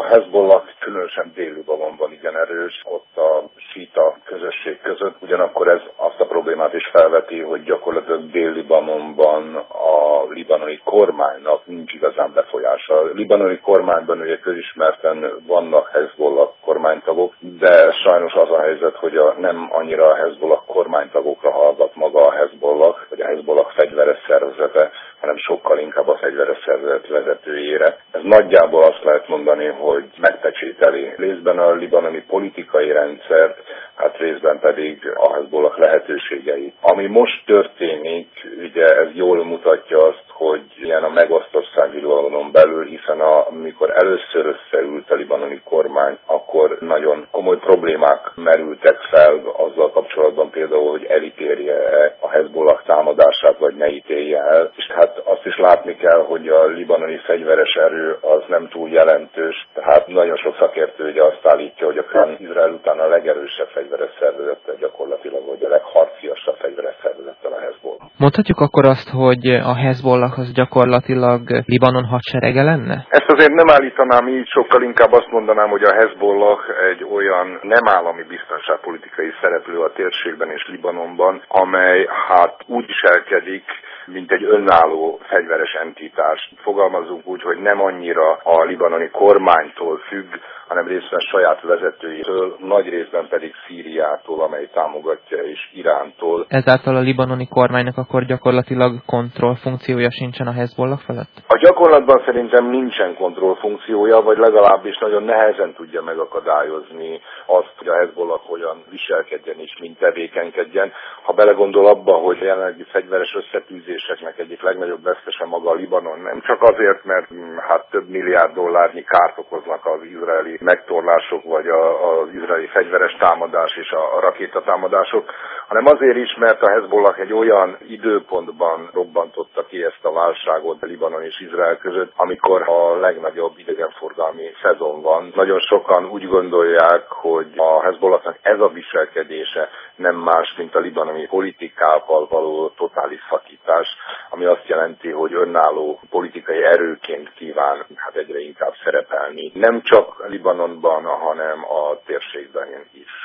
Hezbollah különösen Dél-Libanonban igen erős, ott a síta közösség között, ugyanakkor ez azt a problémát is felveti, hogy gyakorlatilag Dél-Libanonban a libanoni kormánynak nincs igazán befolyása. A libanoni kormányban ugye közismerten vannak Hezbollah kormánytagok, de sajnos az a helyzet, hogy nem annyira a Hezbollah kormánytagokra hallgat maga a Hezbollah, vagy a Hezbollah fegyveres szervezete, hanem sokkal inkább a fegyveres szervezet vezetőjére. Ez nagyjából azt lehet mondani, hogy megpecsételi részben a libanoni politikai rendszert, hát részben pedig a Hezbollah lehetőségeit. Ami most történik, ugye ez jól mutatja azt, hogy ilyen a megosztottság Libanonon belül, hiszen amikor először összeült a libanoni kormány, akkor nagyon komoly problémák merültek fel azzal kapcsolatban például, hogy elítélje a Hezbollah támadását, vagy ne ítélje el. És hát azt is látni kell, hogy a libanoni fegyveres erő az nem túl jelentős, tehát nagyon sok szakértő ugye azt állítja, hogy akár Izrael után a legerősebb fegyveres szervezettel gyakorlatilag, vagy a legharciasabb fegyveres szervezettel a Hezbollah. Mondhatjuk akkor azt, hogy a Hezbollah az gyakorlatilag Libanon hadserege lenne? Ezt azért nem állítanám így, sokkal inkább azt mondanám, hogy a Hezbollah egy olyan nem állami biztonságpolitikai szereplő a térségben és Libanonban, amely hát úgy viselkedik, mint egy önálló fegyveres entitás. Fogalmazunk úgy, hogy nem annyira a libanoni kormánytól függ, hanem részben saját vezetőitől, nagy részben pedig Szíriától, amely támogatja, és Irántól. Ezáltal a libanoni kormánynak akkor gyakorlatilag kontrollfunkciója sincsen a Hezbollah felett? A gyakorlatban szerintem nincsen kontrollfunkciója, vagy legalábbis nagyon nehezen tudja megakadályozni azt, hogy a Hezbollah hogyan viselkedjen és mint tevékenykedjen. Ha belegondol abba, hogy jelenlegi fegyveres összetűzéseknek egyik legnagyobb vesztese maga a Libanon, nem csak azért, mert hát több milliárd dollárnyi kárt okoznak az izraeli megtorlások, vagy az izraeli fegyveres támadás és a rakétatámadások, hanem azért is, mert a Hezbollah egy olyan időpontban robbantotta ki ezt a válságot Libanon és Izrael között, amikor a legnagyobb idegenforgalmi szezon van. Nagyon sokan úgy gondolják, hogy a Hezbollahnak ez a viselkedése nem más, mint a libanoni politikával való totális szakítás, ami azt jelenti, hogy önálló politikai erőként kíván egyre inkább szerepelni. Nem csak Libanonban, hanem a térségben is.